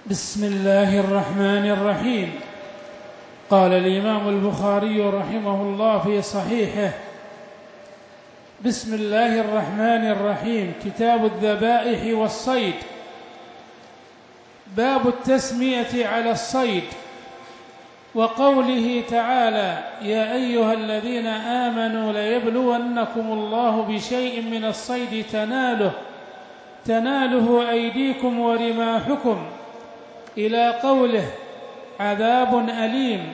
بسم الله الرحمن الرحيم. قال الإمام البخاري رحمه الله في صحيحه: بسم الله الرحمن الرحيم. كتاب الذبائح والصيد. باب التسمية على الصيد، وقوله تعالى: يا أيها الذين آمنوا ليبلونكم الله بشيء من الصيد تناله أيديكم ورماحكم، إلى قوله: عذاب أليم،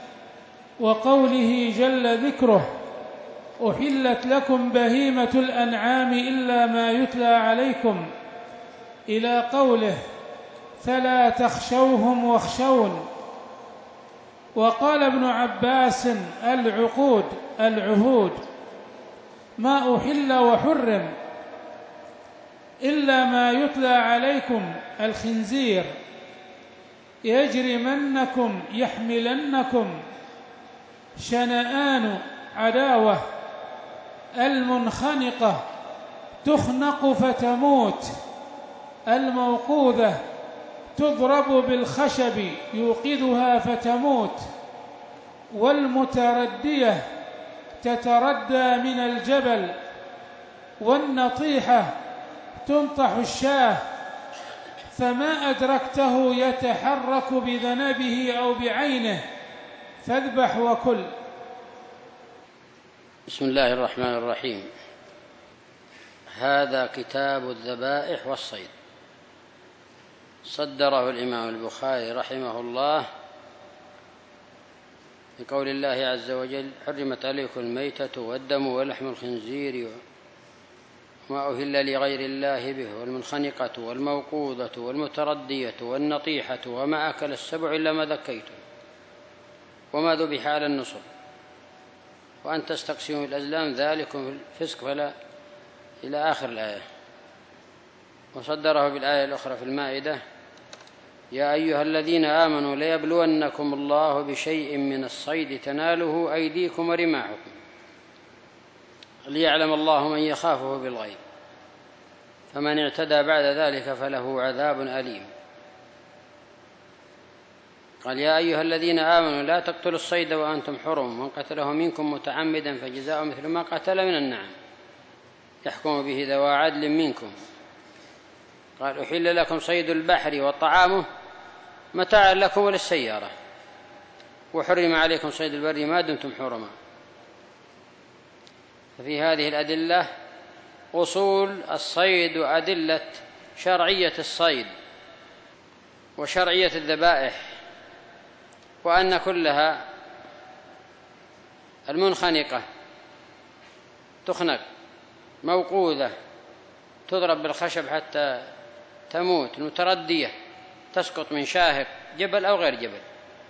وقوله جل ذكره: أحلت لكم بهيمة الأنعام إلا ما يتلى عليكم، إلى قوله: فلا تخشوهم واخشون. وقال ابن عباس: العهود ما أحل وحرم إلا ما يتلى عليكم، الخنزير، يجرمنكم يحملنكم شنآن عداوة، المنخنقة تخنق فتموت، الموقوذة تضرب بالخشب يوقظها فتموت، والمتردية تتردى من الجبل، والنطيحة تنطح الشاة، فما أدركته يتحرك بذنبه أو بعينه فاذبح وكل. بسم الله الرحمن الرحيم. هذا كتاب الذبائح والصيد، صدره الإمام البخاري رحمه الله بقول الله عز وجل: حرمت عليكم الميتة والدم ولحم الخنزير وما أهل لغير الله به، والمنخنقة والموقوذة والمتردية والنطيحة وما أكل السبع إلا ما ذكيتم وما ذبح على النصب، وأن تستقسموا الأزلام ذلكم الفسق فلا، إلى آخر الآية. وصدره بالآية الأخرى في المائدة: يا أيها الذين آمنوا ليبلونكم الله بشيء من الصيد تناله أيديكم ورماحكم ليعلم الله من يخافه بالغيب، فمن اعتدى بعد ذلك فله عذاب أليم. قال: يا أيها الذين آمنوا لا تقتلوا الصيد وأنتم حرم، من قتله منكم متعمدا فجزاء مثل ما قتل من النعم، يحكم به ذوى عدل منكم. قال: أحل لكم صيد البحر وطعامه متاعا لكم وللسيارة، وحرم عليكم صيد البر ما دمتم حرما. ففي هذه الأدلة أصول الصيد وأدلة شرعية الصيد وشرعية الذبائح، وأن كلها المنخنقة تخنق، موقوذة تضرب بالخشب حتى تموت، المتردية تسقط من شاهق جبل أو غير جبل،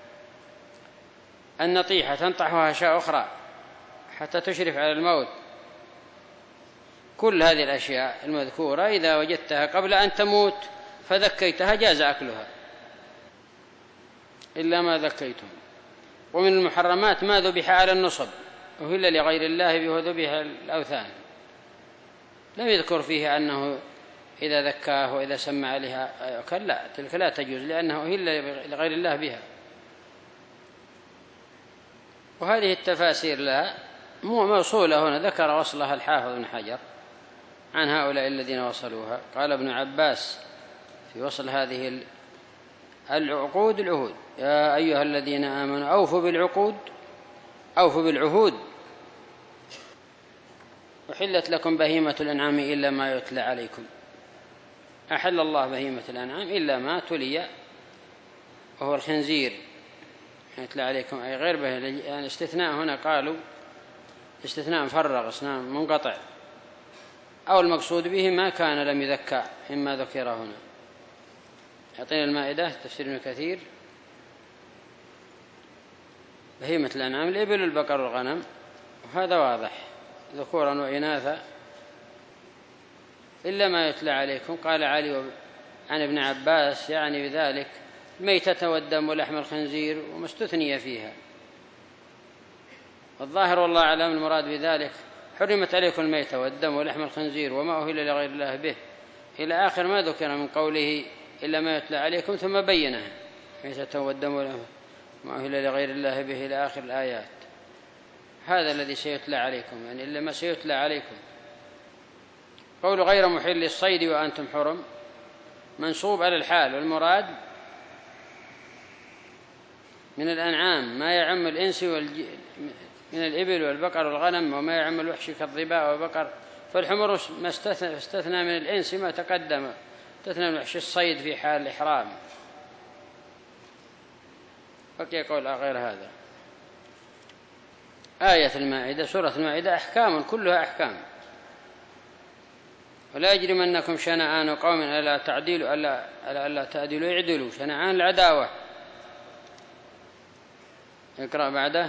النطيحة تنطحها شاة أخرى حتى تشرف على الموت. كل هذه الأشياء المذكورة إذا وجدتها قبل أن تموت فذكيتها جاز أكلها إلا ما ذكيتم. ومن المحرمات ما ذبح على النصب، أهل لغير الله به وذبح الأوثان، لم يذكر فيه أنه إذا ذكاه وإذا سمى عليها أكل، لا، تلك لا تجوز لأنه أهل لغير الله بها. وهذه التفاسير لا موصولة هنا، ذكر وصلها الحافظ بن حجر عن هؤلاء الذين وصلوها. قال ابن عباس في وصل هذه العقود: العهود، يا أيها الذين آمنوا أوفوا بالعهود، أحلت لكم بهيمة الأنعام إلا ما يتلى عليكم. أحل الله بهيمة الأنعام إلا ما تلي، وهو الخنزير يتلى عليكم، أي غير بهيمة. يعني استثناء هنا قالوا استثناء مفرغ، استثناء منقطع، أو المقصود به ما كان لم يذكى مما ذكر هنا. أعطينا المائدة تفسير ابن كثير: بهيمة الأنعام الإبل والبقر والغنم، وهذا واضح، ذكورا وإناثا، إلا ما يتلى عليكم. قال علي عن ابن عباس يعني بذلك الميتة والدم ولحم الخنزير وما استثني فيها. الظاهر والله أعلم المراد بذلك حرمت عليكم الميتة والدم ولحم الخنزير وما أهل لغير الله به، إلى آخر ما ذكر من قوله إلا ما يتلى عليكم ثم بينه ميتة والدم ما أهل لغير الله به إلى آخر الآيات. هذا الذي سيتلى عليكم، يعني إلا ما سيتلى عليكم. قول غير محل الصيد وأنتم حرم منصوب على الحال، والمراد من الأنعام ما يعم الإنس من الإبل والبقر والغنم، وما يعم الوحش كالظباء والبقر. فالحمر ما استثنى من الإنس ما تقدم، استثنى من الوحش الصيد في حال الإحرام. بقي قول غير هذا. آية المائدة، سورة المائدة أحكام كلها أحكام. ولا يجرمنكم شنآن قوم ألا تعدلوا ألا تعدلوا اعدلوا، شنآن العداوة. اقرأ بعده.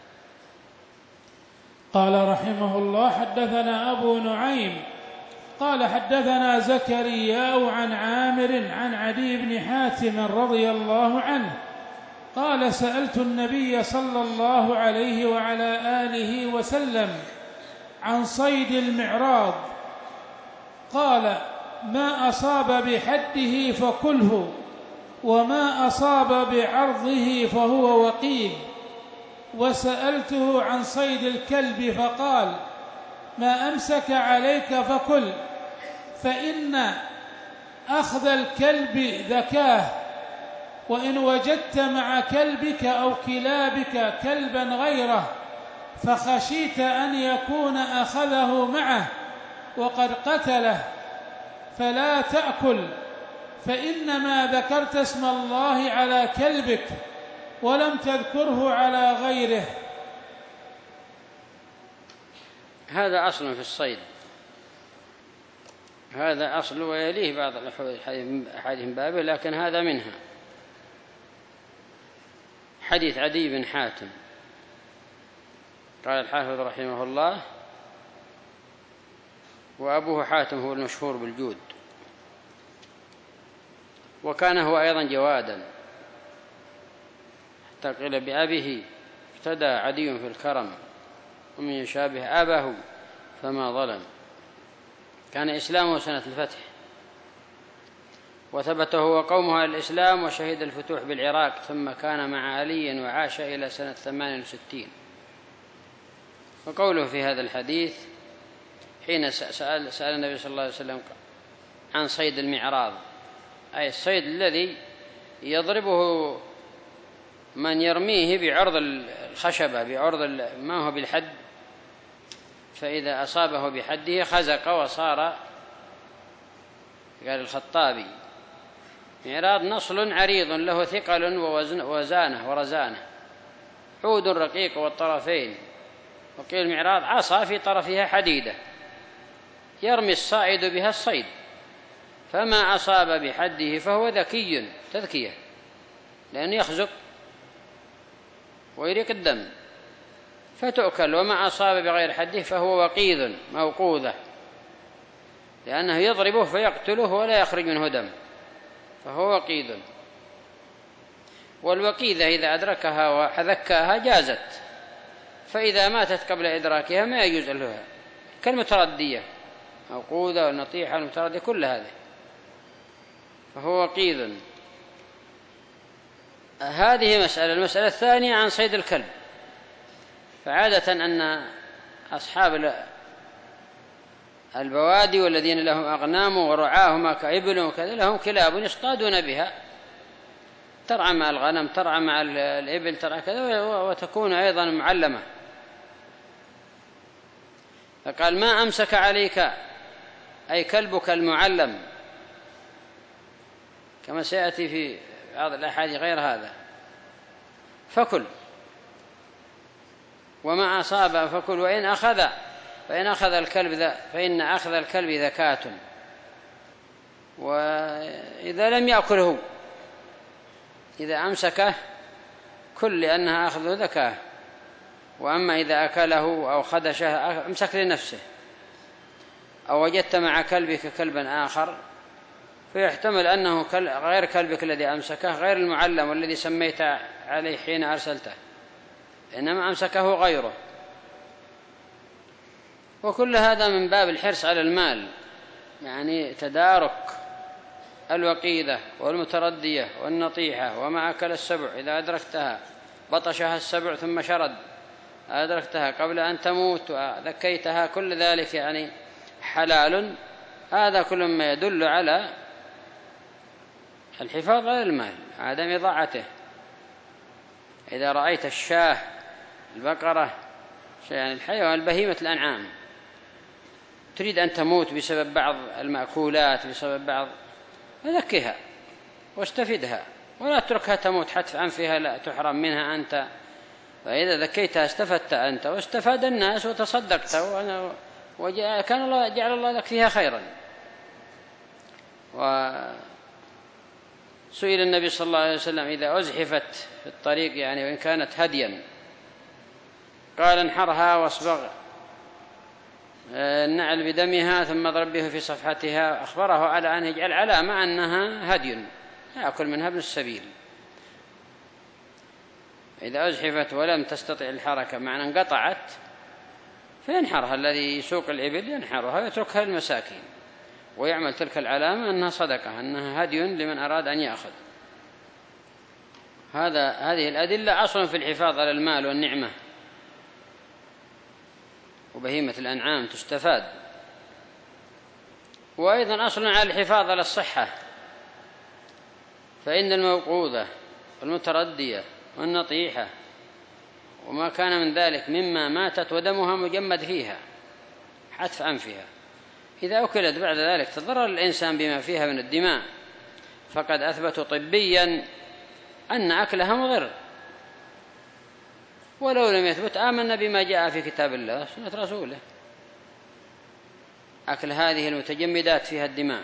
قال رحمه الله: حدثنا أبو نعيم قال حدثنا زكريا عن عامر عن عدي بن حاتم رضي الله عنه قال: سألت النبي صلى الله عليه وعلى آله وسلم عن صيد المعراض، قال: ما أصاب بحده فكله، وما أصاب بعرضه فهو وقيد. وسألته عن صيد الكلب فقال: ما أمسك عليك فكل، فإن أخذ الكلب ذكاه، وإن وجدت مع كلبك أو كلابك كلبا غيره فخشيت أن يكون أخذه معه وقد قتله فلا تأكل، فإنما ذكرت اسم الله على كلبك ولم تذكره على غيره. هذا أصل في الصيد، هذا أصل، ويليه بعض الأحاديث من بابه، لكن هذا منها. حديث عدي بن حاتم. قال الحافظ رحمه الله: وأبوه حاتم هو المشهور بالجود، وكان هو أيضا جوادا، حتى قيل بأبيه اقتدى عدي في الكرم، ومن يشابه أباه فما ظلم. كان إسلامه سنة الفتح، وثبت هو قومه على الإسلام، وشهد الفتوح بالعراق، ثم كان مع علي وعاش إلى سنة 68. وقوله في هذا الحديث حين سأل النبي صلى الله عليه وسلم عن صيد المعراض، أي الصيد الذي يضربه من يرميه بعرض الخشبة، بعرض ما هو بالحد، فإذا أصابه بحده خزق وصار، قال الخطابي: معراض نصل عريض له ثقل ووزانه ورزانه، عود رقيق والطرفين. وقيل معراض عصا في طرفها حديدة يرمي الصائد بها الصيد، فما أصاب بحده فهو ذكي، تذكية، لأنه يخزق ويريق الدم، فتؤكل. وما أصاب بغير حده فهو وقيذ، موقوذة، لأنه يضربه فيقتله ولا يخرج منه دم، فهو وقيذ. والوقيذة إذا أدركها وحذكاها جازت، فإذا ماتت قبل إدراكها ما يجوز لها، كالمتردية، موقوذة والنطيحة والمتردية، كل هذه، فهو وقيذ. هذه مسألة. المسألة الثانية عن صيد الكلب. فعادة أن أصحاب البوادي والذين لهم أغنام ورعاهما كإبل وكذا لهم كلاب يصطادون بها، ترعى مع الغنم، ترعى مع الإبل، ترعى كذا، وتكون أيضا معلمة. فقال: ما أمسك عليك، أي كلبك المعلم، كما سيأتي في بعض الأحاديث غير هذا، فكل، وما أصاب فكل، فإن أخذ الكلب فإن أخذ الكلب ذكاة، وإذا لم يأكله إذا أمسكه كل، لأنها أخذه ذكاة. وأما إذا أكله أو خدشه أمسك لنفسه. أو وجدت مع كلبك كلبا آخر، فيحتمل أنه غير كلبك الذي أمسكه، غير المعلم والذي سميت عليه حين أرسلته، إنما أمسكه غيره. وكل هذا من باب الحرص على المال، يعني تدارك الوقيدة والمتردية والنطيحة وما أكل السبع إذا أدركتها بطشها السبع ثم شرد أدركتها قبل أن تموت وذكيتها، كل ذلك يعني حلال. هذا كل ما يدل على الحفاظ على المال، عدم إضاعته. إذا رأيت الشاة، البقرة، يعني الحيوان، بهيمة الأنعام، تريد أن تموت بسبب بعض المأكولات، بسبب بعض، فذكها واستفدها، ولا اتركها تموت حتف أنفها، لا تحرم منها أنت. فإذا ذكيتها استفدت أنت واستفاد الناس وتصدقت، وكان الله جعل الله لك فيها خيرا. وسئل النبي صلى الله عليه وسلم إذا أزحفت في الطريق، يعني وإن كانت هديا، قال انحرها واصبغ النعل بدمها ثم اضرب به في صفحتها. أخبره على أن يجعل علامة أنها هدي يأكل منها ابن السبيل. إذا أزحفت ولم تستطع الحركة، معنى انقطعت، فينحرها الذي يسوق الإبل، ينحرها ويتركها للمساكين، ويعمل تلك العلامة أنها صدقة، أنها هدي لمن أراد أن يأخذ. هذه الأدلة أصل في الحفاظ على المال والنعمة وبهيمة الأنعام تستفاد، وأيضا أصل على الحفاظ على الصحة، فإن الموقوذة والمتردية والنطيحة وما كان من ذلك مما ماتت ودمها مجمد فيها حتف أنفها، إذا أكلت بعد ذلك تضرر الإنسان بما فيها من الدماء، فقد أثبتوا طبيا أن أكلها مضر، ولو لم يثبت آمنا بما جاء في كتاب الله سنة رسوله. أكل هذه المتجمدات فيها الدماء،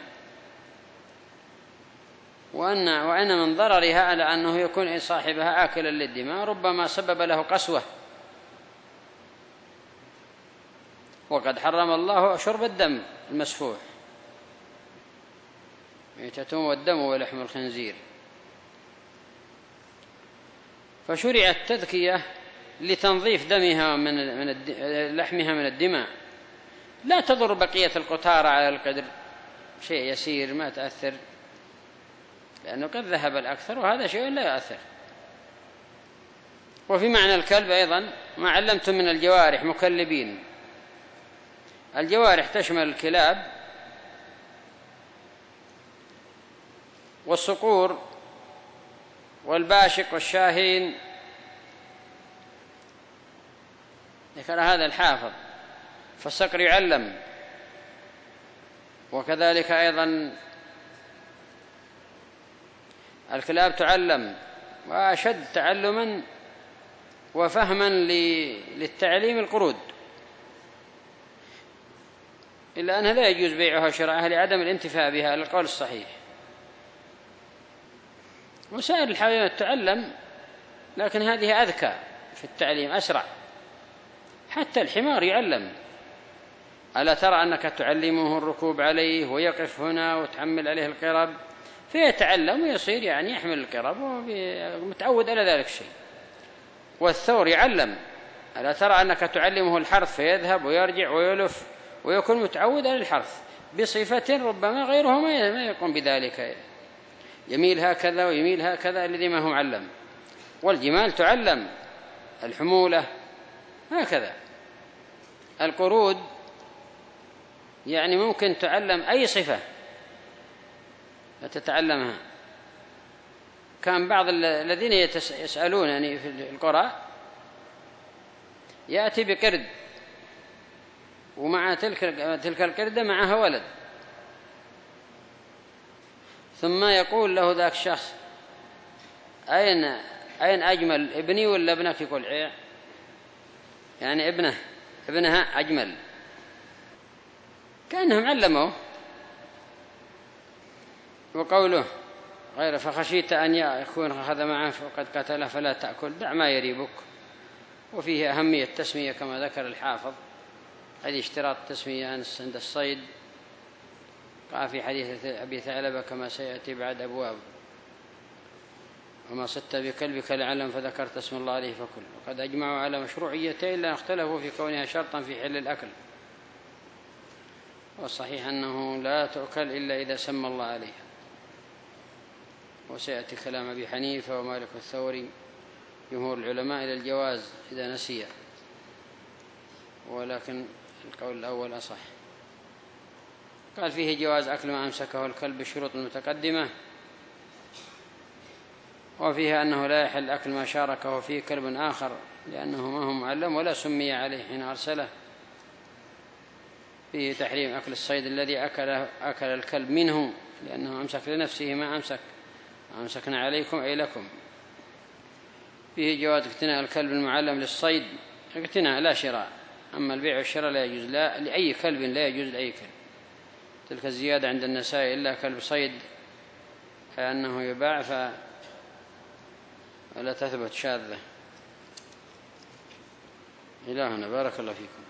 وأن من ضررها على أنه يكون صاحبها آكلا للدماء، ربما سبب له قسوة. وقد حرم الله شرب الدم المسفوح، ميتة والدم ولحم الخنزير. فشرع التذكية لتنظيف دمها من لحمها من الدماء، لا تضر بقية القطارة على القدر، شيء يسير ما تأثر، لأنه قد ذهب الأكثر، وهذا شيء لا يؤثر. وفي معنى الكلب أيضا ما علمتم من الجوارح مكلبين. الجوارح تشمل الكلاب والصقور والباشق والشاهين، ذكر هذا الحافظ. فالصقر يعلم، وكذلك أيضا الكلاب تعلم، وأشد تعلما وفهما للتعليم القرود، إلا أنها لا يجوز بيعها وشراءها لعدم الانتفاع بها على القول الصحيح. وسائر الحيوانات تعلم، لكن هذه أذكى في التعليم، أسرع. حتى الحمار يعلم، ألا ترى أنك تعلمه الركوب عليه ويقف هنا وتحمل عليه القرب، فيتعلم ويصير يعني يحمل القرب ومتعود على ذلك الشيء. والثور يعلم، ألا ترى أنك تعلمه الحرث فيذهب ويرجع ويلف ويكون متعود على الحرث بصفة ربما غيره ما يقوم بذلك، يميل هكذا ويميل هكذا الذي ما هو معلم. والجمال تعلم الحمولة هكذا. القرود يعني ممكن تعلم أي صفة فتتعلمها. كان بعض الذين يسألون يعني في القرى يأتي بقرد، ومع تلك القردة معها ولد، ثم يقول له ذاك الشخص أين أجمل، ابني ولا ابنك؟ يقول يعني ابنها أجمل، كأنهم علموه. وقوله غير فخشيت أن يكون أخذ معه فقد قتله فلا تأكل، دع ما يريبك. وفيه أهمية التسمية كما ذكر الحافظ، هذه اشتراط التسمية عند الصيد قال في حديث أبي ثعلبة كما سيأتي بعد أبواب: وما صدت بكلبك لعلم فذكرت اسم الله عليه فكل. وقد أجمعوا على مشروعيته إلا اختلفوا في كونها شرطا في حل الأكل، والصحيح أنه لا تؤكل إلا إذا سمى الله عليها. وسيأتي كلام أبي حنيفة ومالك والثوري جمهور العلماء إلى الجواز إذا نسي، ولكن القول الأول أصح. قال فيه جواز أكل ما أمسكه الكلب بالشروط المتقدمة، وفيها أنه لا يحل أكل ما شاركه فيه كلب آخر لأنه ما هو معلم ولا سمي عليه حين أرسله. فيه تحريم أكل الصيد الذي أكل الكلب منه لأنه أمسك لنفسه ما أمسكنا عليكم أي لكم. فيه جواز اقتناء الكلب المعلم للصيد، اقتناء لا شراء، أما البيع والشراء لا يجوز، لا لأي كلب، لا يجوز لأي كلب. تلك الزيادة عند النسائي إلا كلب صيد فأنه يباع فلا تثبت شاذة. إلهنا بارك الله فيكم.